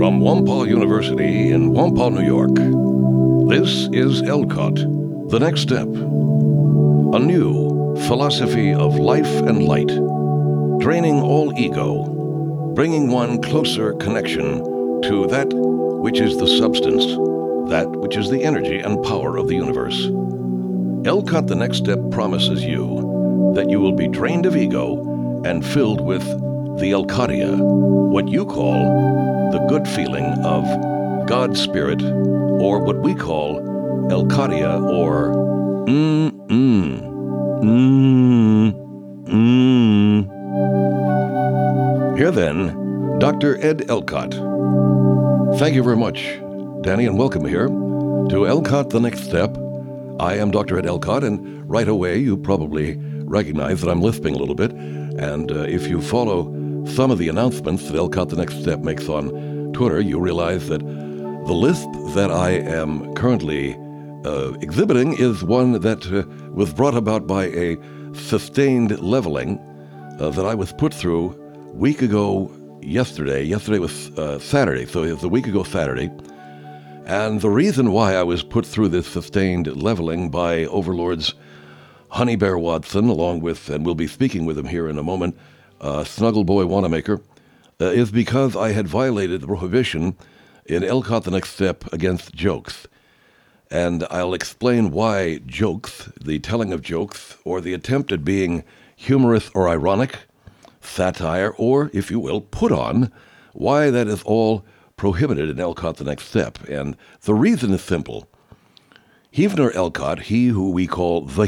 From Wampau University in Wampau, New York, this is Elcott, The Next Step, a new philosophy of life and light, draining all ego, bringing one closer connection to that which is the substance, that which is the energy and power of the universe. Elcott, The Next Step promises you that you will be drained of ego and filled with the Elcottia, what you call the good feeling of God's Spirit, or what we call Elcottia, or Here then, Dr. Ed Elcott. Thank you very much, Danny, and welcome here to Elcott, The Next Step. I am Dr. Ed Elcott, and right away you probably recognize that I'm lisping a little bit, and if you follow some of the announcements that Elcott, The Next Step makes on Twitter, you realize that the lisp that I am currently exhibiting is one that was brought about by a sustained leveling that I was put through a week ago yesterday. Yesterday was Saturday, so it was a week ago Saturday. And the reason why I was put through this sustained leveling by overlords Honey Bear Watson, along with, and we'll be speaking with him here in a moment, Snuggle Boy Wanamaker, is because I had violated the prohibition in Elcott, The Next Step against jokes. And I'll explain why jokes, the telling of jokes, or the attempt at being humorous or ironic, satire, or, if you will, put on, why that is all prohibited in Elcott, The Next Step. And the reason is simple. Heavener Elcott, he who we call the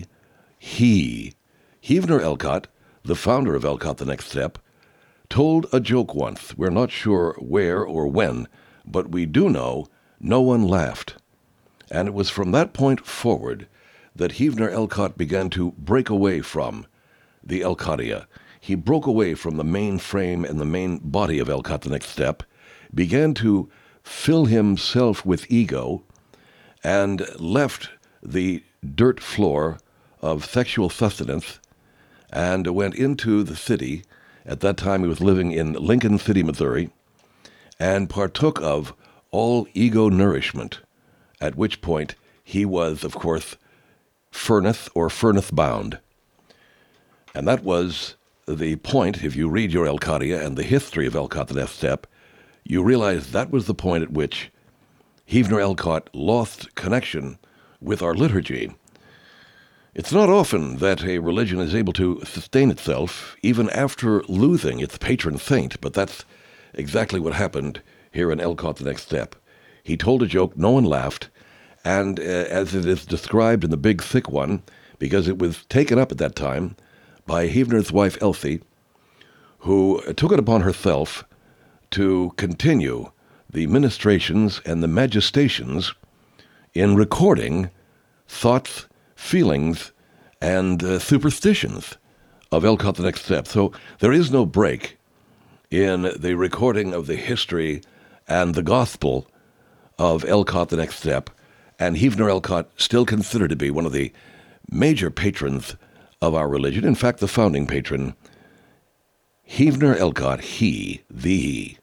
Heavener Elcott, the founder of Elcott, The Next Step, told a joke once. We're not sure where or when, but we do know no one laughed. And it was from that point forward that Heavener Elcott began to break away from the Elcottia. He broke away from the main frame and the main body of Elcott, The Next Step, began to fill himself with ego, and left the dirt floor of sexual sustenance and went into the city. At that time he was living in Lincoln City, Missouri, and partook of all ego nourishment, at which point he was, of course, furnace bound. And that was the point. If you read your Elcottia and the history of Elcott, The Next Step, you realize that was the point at which Heavener Elcott lost connection with our liturgy. It's not often that a religion is able to sustain itself even after losing its patron saint, but that's exactly what happened here in Elcott, The Next Step. He told a joke, no one laughed, and as it is described in The Big Thick One, because it was taken up at that time by Heavener's wife Elsie, who took it upon herself to continue the ministrations and the magestations in recording thoughts, feelings, and superstitions of Elcott, The Next Step. So there is no break in the recording of the history and the gospel of Elcott, The Next Step, and Heavener Elcott still considered to be one of the major patrons of our religion. In fact, the founding patron, Heavener Elcott, he.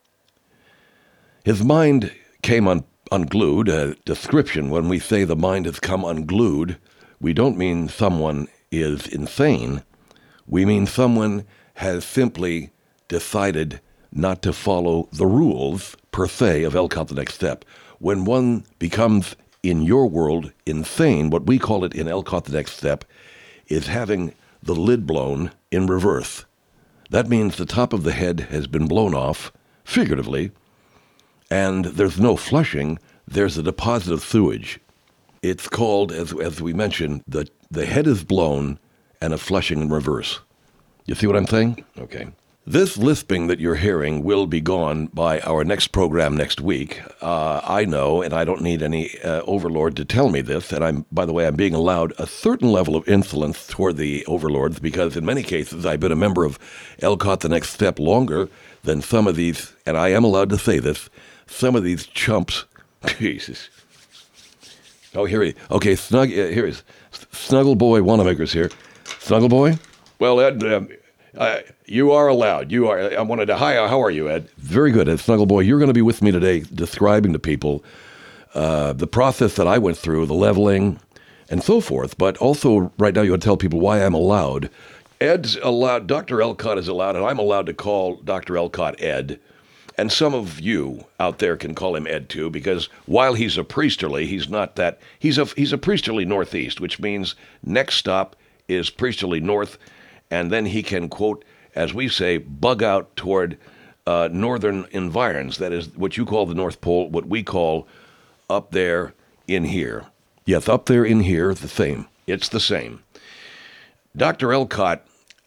His mind came unglued. A description, when we say the mind has come unglued, we don't mean someone is insane. We mean someone has simply decided not to follow the rules, per se, of Elcott, The Next Step. When one becomes, in your world, insane, what we call it in Elcott, The Next Step, is having the lid blown in reverse. That means the top of the head has been blown off, figuratively, and there's no flushing, there's a deposit of sewage. It's called, as we mentioned, the head is blown and a flushing in reverse. You see what I'm saying? Okay. This lisping that you're hearing will be gone by our next program next week. I know, and I don't need any overlord to tell me this, and by the way, I'm being allowed a certain level of insolence toward the overlords, because in many cases I've been a member of Elcott, The Next Step longer than some of these, and I am allowed to say this, some of these chumps. Jesus. Oh, here he. Okay, here he is. Snuggle Boy Wanamaker's here. Snuggle Boy? Well, Ed, You are allowed. You are. I wanted to. Hi, how are you, Ed? Very good, Ed Snuggleboy. You're going to be with me today describing to people the process that I went through, the leveling, and so forth. But also, right now, you want to tell people why I'm allowed. Ed's allowed, Dr. Elcott is allowed, and I'm allowed to call Dr. Elcott Ed. And some of you out there can call him Ed too, because while he's a priesterly, he's not that. He's a priesterly northeast, which means next stop is priesterly north, and then he can, quote, as we say, bug out toward northern environs. That is what you call the North Pole, what we call up there in here. Yes, up there in here, the same. It's the same. Dr. Elcott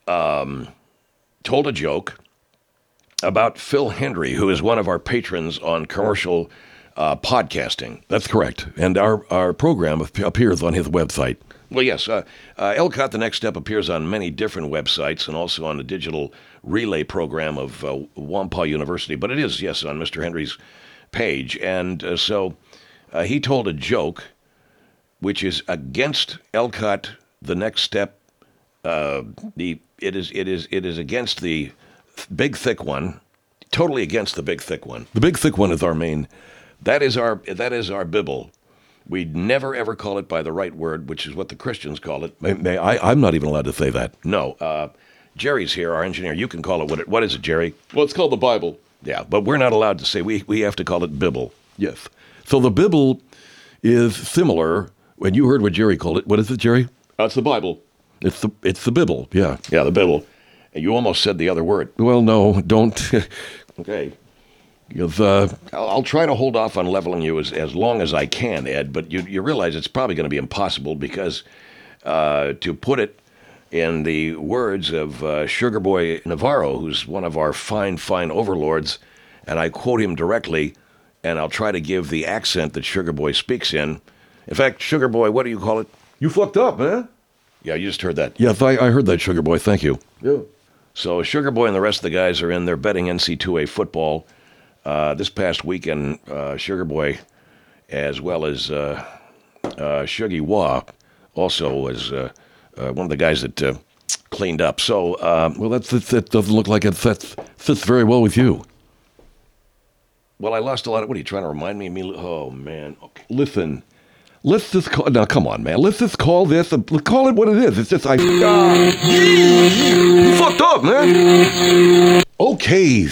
told a joke about Phil Hendry, who is one of our patrons on commercial podcasting. That's correct. And our program appears on his website. Well, yes. Elcott The Next Step appears on many different websites and also on the digital relay program of Wampa University. But it is, yes, on Mr. Hendry's page. And so he told a joke which is against Elcott The Next Step. It is against the big thick one, totally against the big thick one. The big thick one is our main. That is our Bible. We'd never ever call it by the right word, which is what the Christians call it. I'm not even allowed to say that. No. Jerry's here, our engineer. You can call it what is it, Jerry? Well, it's called the Bible. Yeah, but we're not allowed to say. We have to call it Bible. Yes. So the Bible is similar. When you heard what Jerry called it, what is it, Jerry? That's the Bible. It's the Bible. Yeah. Yeah, the Bible. You almost said the other word. Well, no, don't. Okay. I'll try to hold off on leveling you as long as I can, Ed, but you realize it's probably going to be impossible because to put it in the words of Sugar Boy Navarro, who's one of our fine overlords, and I quote him directly, and I'll try to give the accent that Sugar Boy speaks in. In fact, Sugar Boy, what do you call it? You fucked up, man. Yeah, you just heard that. Yes, I heard that, Sugar Boy. Thank you. Yeah. So Sugar Boy and the rest of the guys are in there betting NC2A football. This past weekend, Sugar Boy, as well as Shuggy Wah, also was one of the guys that cleaned up. So, well, that doesn't look like it fits very well with you. Well, I lost a lot of... What are you trying to remind me? Oh, man. Okay. Listen, let's just call... Now, come on, man. Let's just call this... Call it what it is. It's just... You fucked up, man. Okay.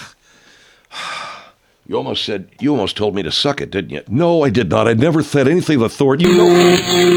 You almost told me to suck it, didn't you? No, I did not. I never said anything of the sort. You know.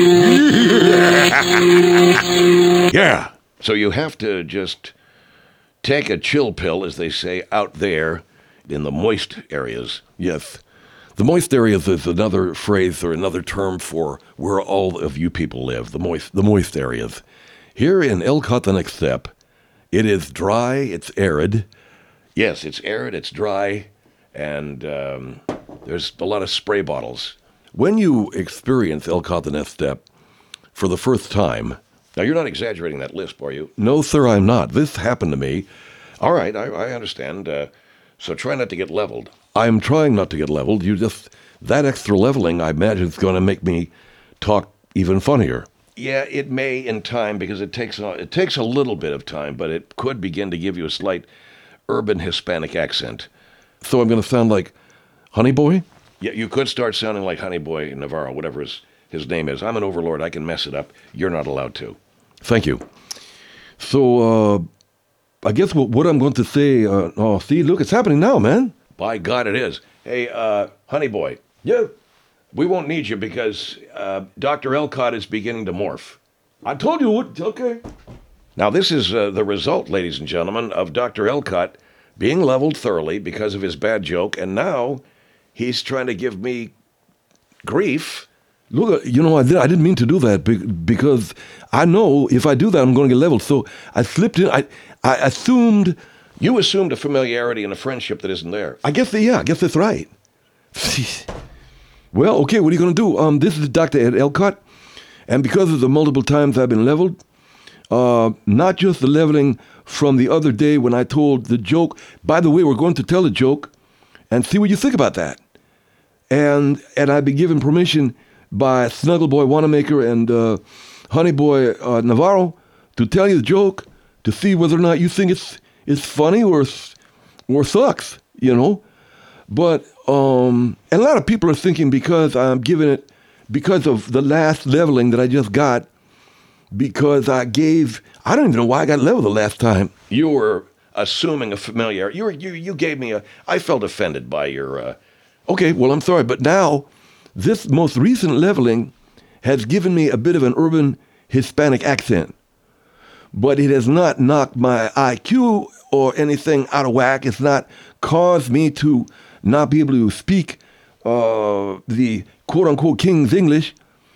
Yeah. So you have to just take a chill pill, as they say, out there in the moist areas. Yes. The moist areas is another phrase or another term for where all of you people live, the moist areas. Here in Elcott The Next Step, it is dry, it's arid. Yes, it's arid, it's dry, and there's a lot of spray bottles. When you experience Elcott The Next Step for the first time... Now, you're not exaggerating that lisp, are you? No, sir, I'm not. This happened to me. All right, I understand. So try not to get leveled. I'm trying not to get leveled. That extra leveling, I imagine, is going to make me talk even funnier. Yeah, it may in time, because it takes a little bit of time, but it could begin to give you a slight urban Hispanic accent. So I'm going to sound like Honey Boy? Yeah, you could start sounding like Honey Boy Navarro, whatever his name is. I'm an overlord. I can mess it up. You're not allowed to. Thank you. So, I guess what I'm going to say... see, look, it's happening now, man. By God, it is. Hey, Honey Boy. Yeah? We won't need you because Dr. Elcott is beginning to morph. I told you what. Okay. Now, this is the result, ladies and gentlemen, of Dr. Elcott being leveled thoroughly because of his bad joke, and now he's trying to give me grief. Look, I didn't mean to do that because I know if I do that, I'm going to get leveled. So I slipped in. I assumed... You assumed a familiarity and a friendship that isn't there. I guess that's right. Well, okay, what are you going to do? This is Dr. Ed Elcott, and because of the multiple times I've been leveled, not just the leveling from the other day when I told the joke. By the way, we're going to tell the joke and see what you think about that. And I've been given permission by Snuggleboy Wanamaker and Honey Boy Navarro to tell you the joke. to see whether or not you think it's funny or sucks, you know. But and a lot of people are thinking because I'm giving it because of the last leveling that I just got, because I don't even know why I got leveled the last time. You were assuming a familiar. You gave me I felt offended by your. Okay, well, I'm sorry, but now this most recent leveling has given me a bit of an urban Hispanic accent, but it has not knocked my IQ or anything out of whack. It's not caused me to not be able to speak the quote-unquote King's English,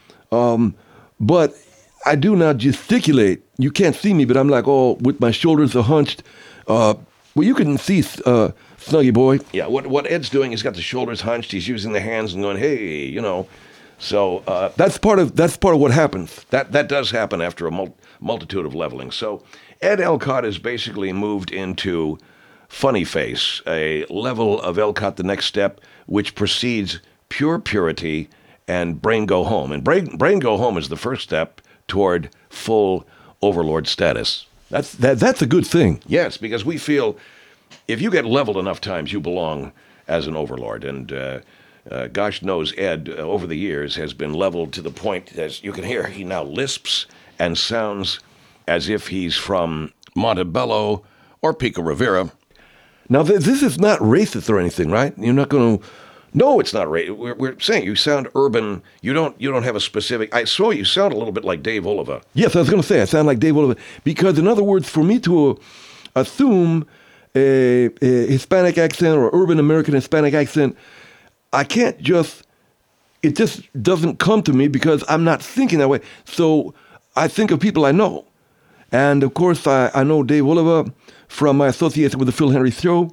but I do not gesticulate. You can't see me, but I'm like, with my shoulders are hunched. Well, you can see Snuggy Boy. Yeah, what Ed's doing, he's got the shoulders hunched. He's using the hands and going, hey, you know. So that's part of what happens. That does happen after a multitude of leveling. So Ed Elcott has basically moved into Funny Face, a level of Elcott the Next Step, which precedes Pure Purity and Brain Go Home. And Brain Go Home is the first step toward full Overlord status. That's a good thing. Yes, because we feel if you get leveled enough times, you belong as an Overlord. And gosh knows Ed, over the years, has been leveled to the point, as you can hear, he now lisps and sounds as if he's from Montebello or Pico Rivera. Now, this is not racist or anything, right? You're not going to... No, it's not racist. We're saying you sound urban. You don't have a specific... I saw you sound a little bit like Dave Oliva. Yes, I was going to say I sound like Dave Oliva. Because, in other words, for me to assume a Hispanic accent or urban American Hispanic accent, I can't just... It just doesn't come to me because I'm not thinking that way. So I think of people I know. And, of course, I know Dave Oliva from my association with the Phil Henry Show.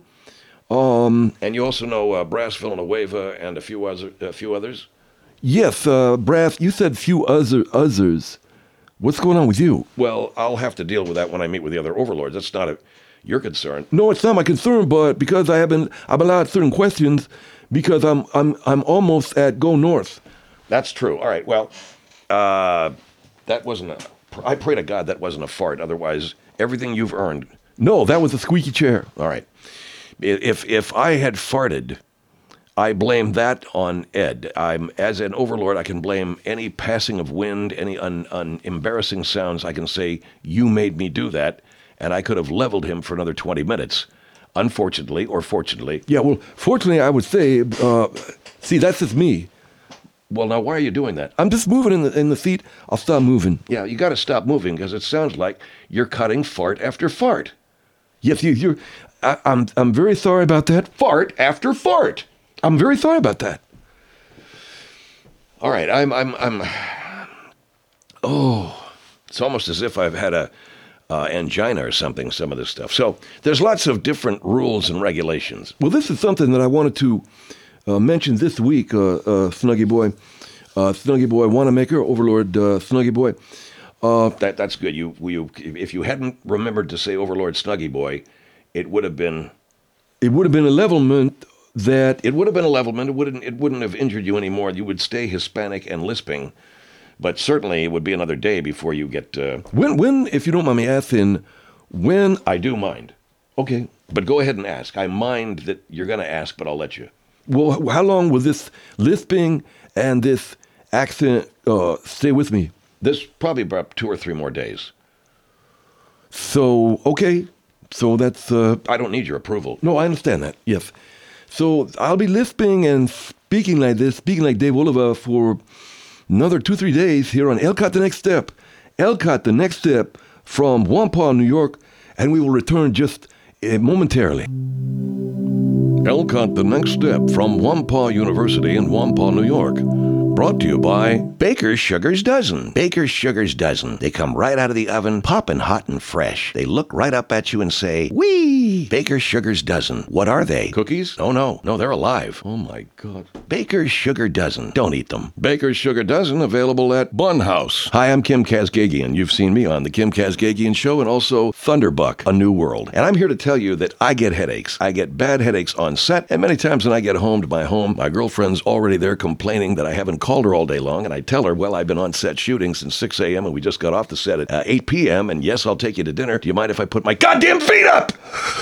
And you also know Brass Villanueva and a few others? Yes, Brass, you said few others. What's going on with you? Well, I'll have to deal with that when I meet with the other overlords. That's not your concern. No, it's not my concern, but because I'm allowed certain questions because I'm almost at Go North. That's true. All right, well, that wasn't I pray to God that wasn't a fart. Otherwise, everything you've earned. No, that was a squeaky chair. All right. If I had farted, I blame that on Ed. As an overlord, I can blame any passing of wind, any embarrassing sounds. I can say, you made me do that, and I could have leveled him for another 20 minutes. Unfortunately, or fortunately. Yeah, well, fortunately, I would say, see, that's just me. Well, now, why are you doing that? I'm just moving in the seat. I'll stop moving. Yeah, you got to stop moving because it sounds like you're cutting fart after fart. Yes, I'm very sorry about that. Fart after fart. I'm very sorry about that. All right, it's almost as if I've had a angina or something, some of this stuff. So there's lots of different rules and regulations. Well, this is something that I wanted to mention this week, Snuggy Boy. Snuggy Boy Wanamaker, Overlord Snuggy Boy. That's good. If you hadn't remembered to say Overlord Snuggy Boy, it would have been a levelment that... It would have been a levelment. It wouldn't have injured you anymore. You would stay Hispanic and lisping, but certainly it would be another day before you get... When, if you don't mind me asking, when... I do mind. Okay. But go ahead and ask. I mind that you're going to ask, but I'll let you. Well, how long will this lisping and this accent stay with me? This probably about 2 or 3 more days. So, okay. So that's... I don't need your approval. No, I understand that, yes. So I'll be lisping and speaking like this, speaking like Dave Oliva for another 2-3 days here on Elcott the Next Step. Elcott the Next Step from Wampah, New York, and we will return just momentarily. Elcott the Next Step from Wampah University in Wampah, New York. Brought to you by Baker's Sugar's Dozen. Baker's Sugar's Dozen. They come right out of the oven, popping hot and fresh. They look right up at you and say, wee! Baker's Sugar's Dozen. What are they? Cookies? Oh, no. No, they're alive. Oh, my God. Baker's Sugar Dozen. Don't eat them. Baker's Sugar Dozen, available at Bun House. Hi, I'm Kim Kazgagian. You've seen me on The Kim Kazgagian Show and also Thunderbuck, A New World. And I'm here to tell you that I get headaches. I get bad headaches on set, and many times when I get home to my home, my girlfriend's already there complaining that I haven't called her all day long, and I'd tell her, well, I've been on set shooting since 6 a.m., and we just got off the set at 8 p.m., and yes, I'll take you to dinner. Do you mind if I put my goddamn feet up?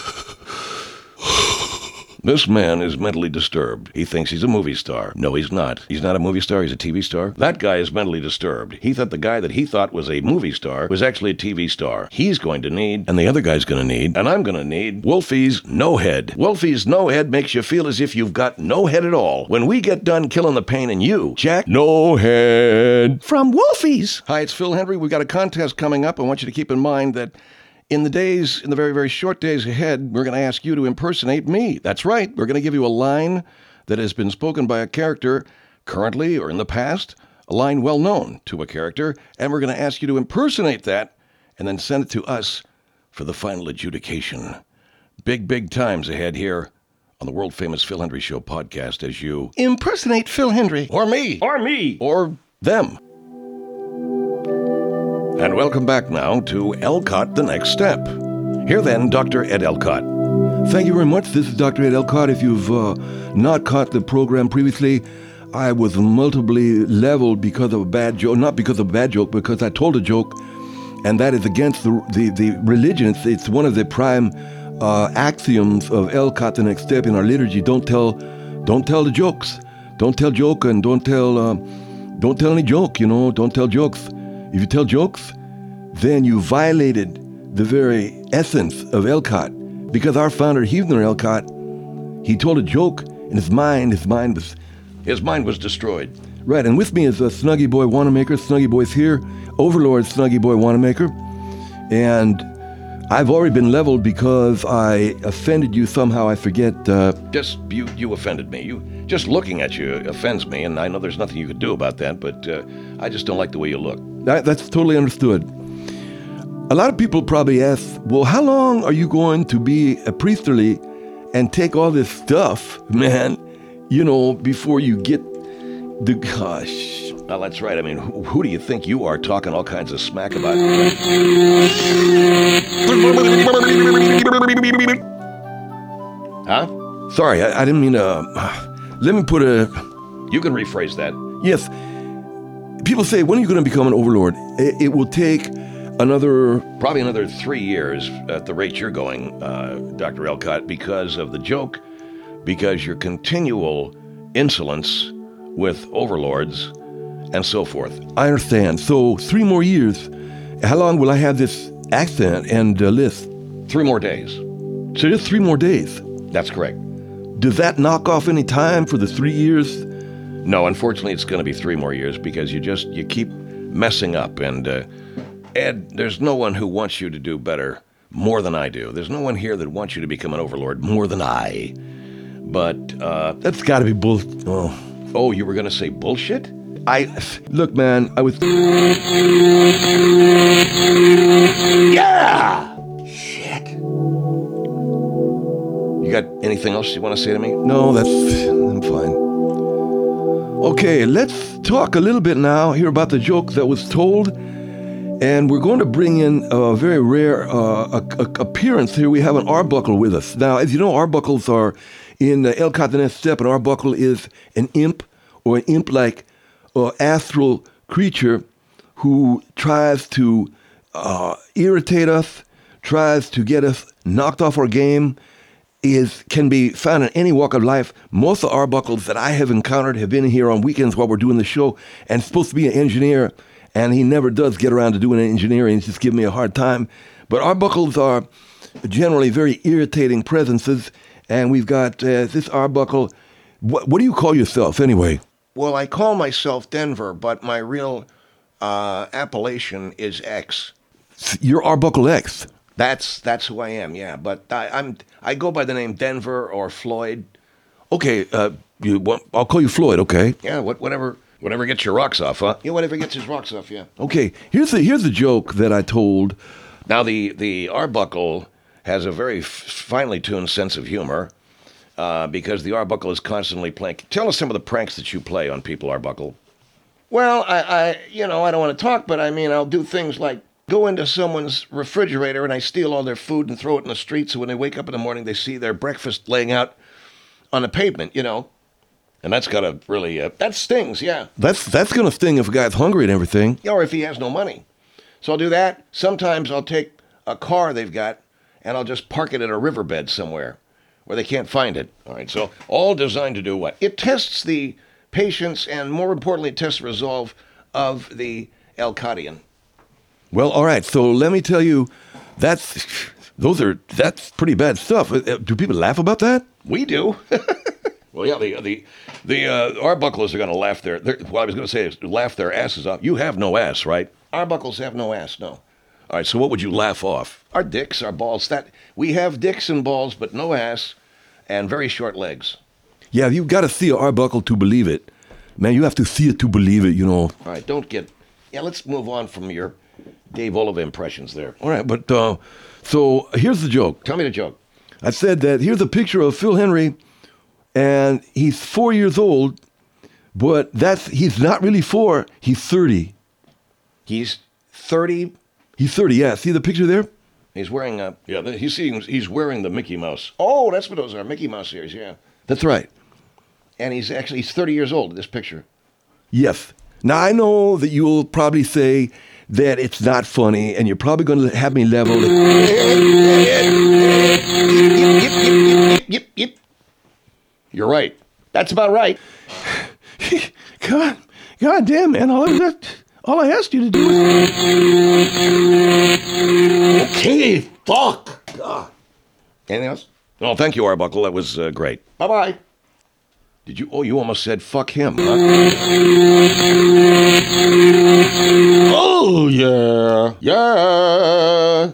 This man is mentally disturbed. He thinks he's a movie star. No, he's not. He's not a movie star. He's a TV star. That guy is mentally disturbed. He thought the guy that he thought was a movie star was actually a TV star. He's going to need, and the other guy's going to need, and I'm going to need, Wolfie's No Head. Wolfie's No Head makes you feel as if you've got no head at all. When we get done killing the pain in you, Jack, no head. From Wolfie's. Hi, it's Phil Hendrie. We've got a contest coming up. I want you to keep in mind that in the very, very short days ahead, we're going to ask you to impersonate me. That's right. We're going to give you a line that has been spoken by a character currently or in the past, a line well known to a character, and we're going to ask you to impersonate that and then send it to us for the final adjudication. Big, big times ahead here on the world-famous Phil Hendrie Show podcast as you impersonate Phil Hendrie. Or me. Or me. Or them. And welcome back now to Elcott The Next Step. Here then, Dr. Ed Elcott. Thank you very much. This is Dr. Ed Elcott. If you've not caught the program previously, I was multiply leveled because of a bad joke. Not because of a bad joke, because I told a joke, and that is against the religion. It's one of the prime axioms of Elcott The Next Step in our liturgy. Don't tell the jokes. Don't tell joke, and don't tell any joke. Don't tell jokes. If you tell jokes, then you violated the very essence of Elcott. Because our founder, Huebner Elcott, he told a joke, and his mind was destroyed. Right, and with me is Snuggy Boy Wanamaker. Snuggy Boy's here, Overlord Snuggy Boy Wanamaker. And I've already been leveled because I offended you somehow. I forget. You offended me. Just looking at you offends me, and I know there's nothing you could do about that, but I just don't like the way you look. That's totally understood. A lot of people probably ask, well, how long are you going to be a priesterly and take all this stuff, man, before you get the gosh? Well, that's right. I mean, who do you think you are talking all kinds of smack about? Huh? Sorry, I didn't mean to. Let me put a... You can rephrase that. Yes. People say, when are you going to become an overlord? It will take probably another 3 years at the rate you're going, Dr. Elcott, because of the joke, because your continual insolence with overlords and so forth. I understand. So 3 more years. How long will I have this accent and list? 3 more days. So just 3 more days? That's correct. Does that knock off any time for the 3 years? No, unfortunately, it's going to be 3 more years because you keep messing up. And Ed, there's no one who wants you to do better more than I do. There's no one here that wants you to become an overlord more than I. But that's got to be bullshit. Oh, you were going to say bullshit? Look, man, I was... Yeah! Shit. You got anything else you want to say to me? No, I'm fine. Okay, let's talk a little bit now here about the joke that was told. And we're going to bring in a very rare appearance here. We have an Arbuckle with us. Now, as you know, Arbuckles are in Elcott The Next Step. An Arbuckle is an imp or an imp-like astral creature who tries to irritate us, tries to get us knocked off our game, can be found in any walk of life. Most of the Arbuckles that I have encountered have been here on weekends while we're doing the show, and supposed to be an engineer, and he never does get around to doing engineering. He's just giving me a hard time. But Arbuckles are generally very irritating presences, and we've got this Arbuckle. What do you call yourself anyway? Well, I call myself Denver, but my real appellation is X. You're Arbuckle X. That's who I am, yeah. But I go by the name Denver or Floyd. Okay, I'll call you Floyd. Okay. Yeah, whatever gets your rocks off, huh? Yeah, whatever gets his rocks off, yeah. Okay, here's the joke that I told. Now the Arbuckle has a very finely tuned sense of humor because the Arbuckle is constantly playing. Tell us some of the pranks that you play on people, Arbuckle. Well, I don't want to talk, but I mean, I'll do things like go into someone's refrigerator and I steal all their food and throw it in the street, so when they wake up in the morning, they see their breakfast laying out on the pavement, And that's got to really, that stings, yeah. That's gonna sting if a guy's hungry and everything. Or if he has no money. So I'll do that. Sometimes I'll take a car they've got and I'll just park it in a riverbed somewhere where they can't find it. All right, so all designed to do what? It tests the patience and, more importantly, it tests the resolve of the Elcottian. Well, all right. So let me tell you, that's pretty bad stuff. Do people laugh about that? We do. Well, yeah, the Arbuckles are going to laugh what I was going to say is laugh their asses off. You have no ass, right? Arbuckles have no ass, no. All right, so what would you laugh off? Our dicks, our balls. We have dicks and balls, but no ass, and very short legs. Yeah, you've got to see an Arbuckle to believe it. Man, you have to see it to believe it, you know. All right, let's move on from your Dave Oliver impressions there. All right, but so here's the joke. Tell me the joke. I said that here's a picture of Phil Henry, and he's 4 years old, but he's not really 4, he's 30. He's 30. He's 30, yeah. See the picture there? He's wearing he's wearing the Mickey Mouse. Oh, that's what those are, Mickey Mouse ears, yeah. That's right. And he's 30 years old in this picture. Yes. Now, I know that you'll probably say that it's not funny, and you're probably going to have me leveled. Yep. You're right. That's about right. God damn, man. All I asked you to do is... Okay, fuck. God. Anything else? Oh, thank you, Arbuckle. That was great. Bye-bye. Did you? Oh, you almost said fuck him, huh? Oh, yeah. Yeah.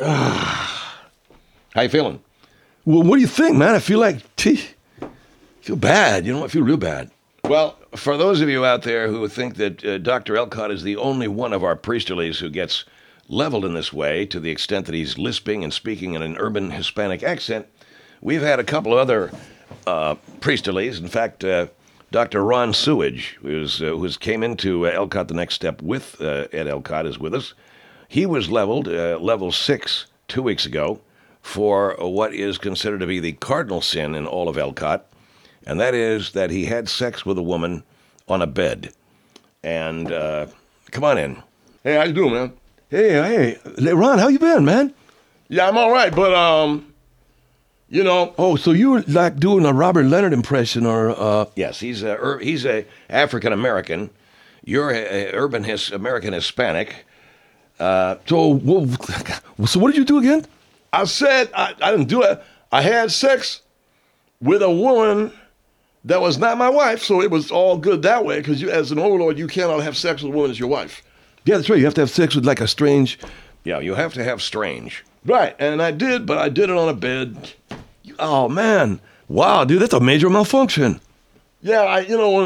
How you feeling? Well, what do you think, man? I feel like... I feel bad. You know, I feel real bad. Well, for those of you out there who think that Dr. Elcott is the only one of our priesterlies who gets leveled in this way to the extent that he's lisping and speaking in an urban Hispanic accent, we've had a couple of other priesterlies. In fact, Dr. Ron Sewage, who came into Elcott the Next Step with Ed Elcott, is with us. He was leveled, level 6, 2 weeks ago, for what is considered to be the cardinal sin in all of Elcott, and that is that he had sex with a woman on a bed. And come on in. Hey, how you doing, man? Hey, Ron, how you been, man? Yeah, I'm all right, but you know. Oh, so you were like doing a Robert Leonard impression, or? Yes, he's a African American. You're a urban American Hispanic. So what did you do again? I said I didn't do it. I had sex with a woman that was not my wife, so it was all good that way. Because as an overlord, you cannot have sex with a woman as your wife. Yeah, that's right. You have to have sex with like a strange. Yeah, you have to have strange. Right, and I did, but I did it on a bed. Oh man, wow, dude, that's a major malfunction. Yeah,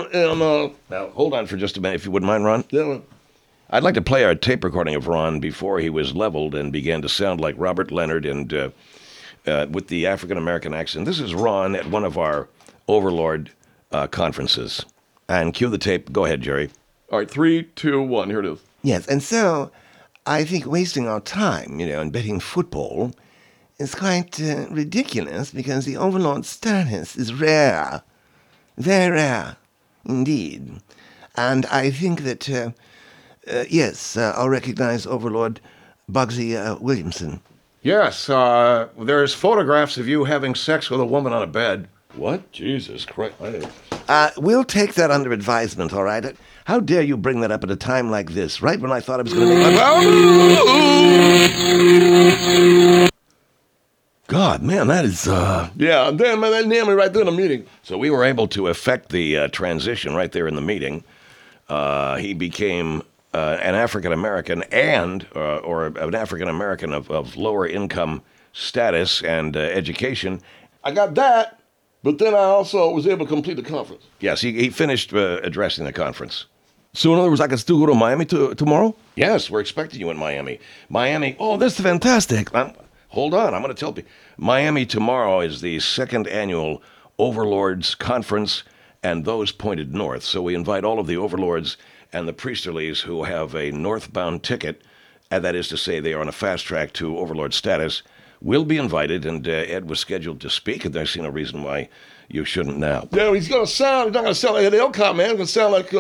now hold on for just a minute, if you wouldn't mind, Ron. Yeah. I'd like to play our tape recording of Ron before he was leveled and began to sound like Robert Leonard and with the African-American accent. This is Ron at one of our Overlord conferences. And cue the tape. Go ahead, Jerry. All right, 3, 2, 1. Here it is. Yes, and so I think wasting our time, in betting football is quite ridiculous because the Overlord status is rare. Very rare, indeed. And I think that, yes, I'll recognize Overlord Bugsy Williamson. Yes, there's photographs of you having sex with a woman on a bed. What? Jesus Christ. We'll take that under advisement, all right? How dare you bring that up at a time like this, right when I thought I was going to make my... God, man, that is... Yeah, damn, man, that nailed me right there in the meeting. So we were able to effect the transition right there in the meeting. He became an African-American or an African-American of lower income status and education. I got that, but then I also was able to complete the conference. Yes, he finished addressing the conference. So in other words, I can still go to Miami tomorrow? Yes, we're expecting you in Miami. Oh, this is fantastic. Hold on, I'm going to tell you. Miami tomorrow is the second annual Overlords Conference and those pointed north. So we invite all of the Overlords and the Priesterlies who have a northbound ticket, and that is to say they are on a fast track to Overlord status. will be invited, and Ed was scheduled to speak, and I see no reason why you shouldn't now. Yeah, he's not gonna sound like Ed Elcott, man. He's gonna sound like,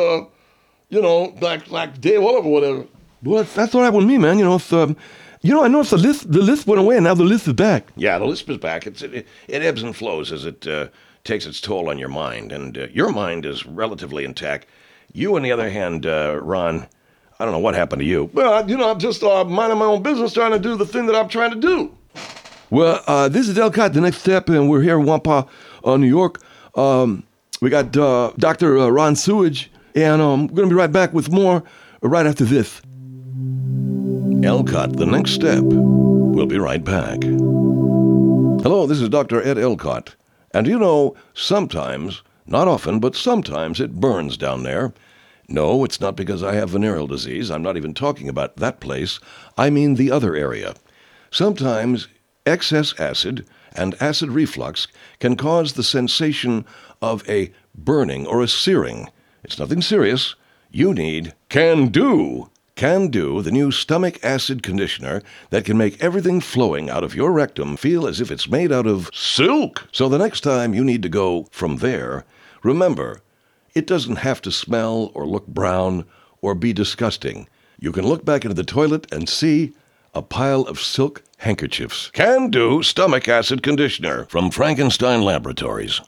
like Dave Oliver or whatever. Well, that's all right with me, man. It's, I noticed the list went away, and now the list is back. Yeah, the lisp is back. It ebbs and flows as it takes its toll on your mind, and your mind is relatively intact. You, on the other hand, Ron, I don't know what happened to you. Well, I'm just minding my own business, trying to do the thing that I'm trying to do. Well, this is Elcott, The Next Step, and we're here in Wampa, New York. We got Dr. Ron Sewage, and we're going to be right back with more right after this. Elcott, The Next Step. We'll be right back. Hello, this is Dr. Ed Elcott. And sometimes, not often, but sometimes it burns down there. No, it's not because I have venereal disease. I'm not even talking about that place. I mean the other area. Sometimes excess acid and acid reflux can cause the sensation of a burning or a searing. It's nothing serious. You need Can Do. Can Do, the new stomach acid conditioner that can make everything flowing out of your rectum feel as if it's made out of silk. So the next time you need to go from there, remember, it doesn't have to smell or look brown or be disgusting. You can look back into the toilet and see a pile of silk handkerchiefs. Can Do Stomach Acid Conditioner from Frankenstein Laboratories.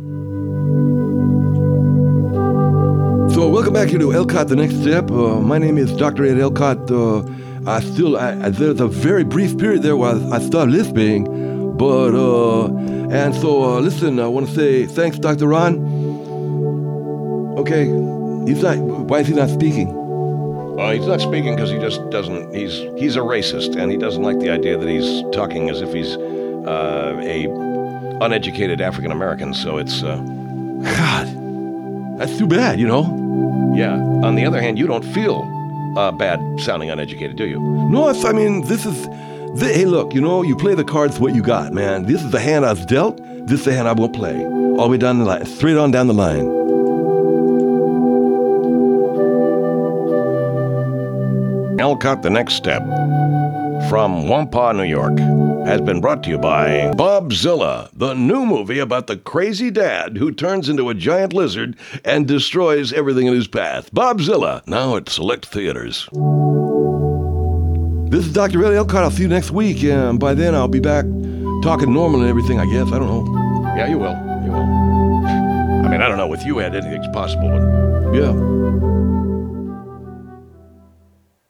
So welcome back here to Elcott, The Next Step. My name is Dr. Ed Elcott. There's a very brief period there where I started lisping, but, listen, I want to say thanks, Dr. Ron. Okay, why is he not speaking? He's not speaking because he just doesn't, he's a racist, and he doesn't like the idea that he's talking as if he's a uneducated African American, so it's, God, that's too bad, Yeah. On the other hand, you don't feel bad sounding uneducated, do you? No, hey, look, you play the cards what you got, man. This is the hand I was dealt. This is the hand I will play. All the way down the line, straight on down the line. Elcott, The Next Step from Wampa, New York, has been brought to you by Bobzilla, the new movie about the crazy dad who turns into a giant lizard and destroys everything in his path. Bobzilla, now at select theaters. This is Dr. Ed Elcott. I'll see you next week, and by then I'll be back talking normal and everything, I guess. I don't know. Yeah, you will. You will. I mean, I don't know. With you, Ed, anything's possible. But yeah.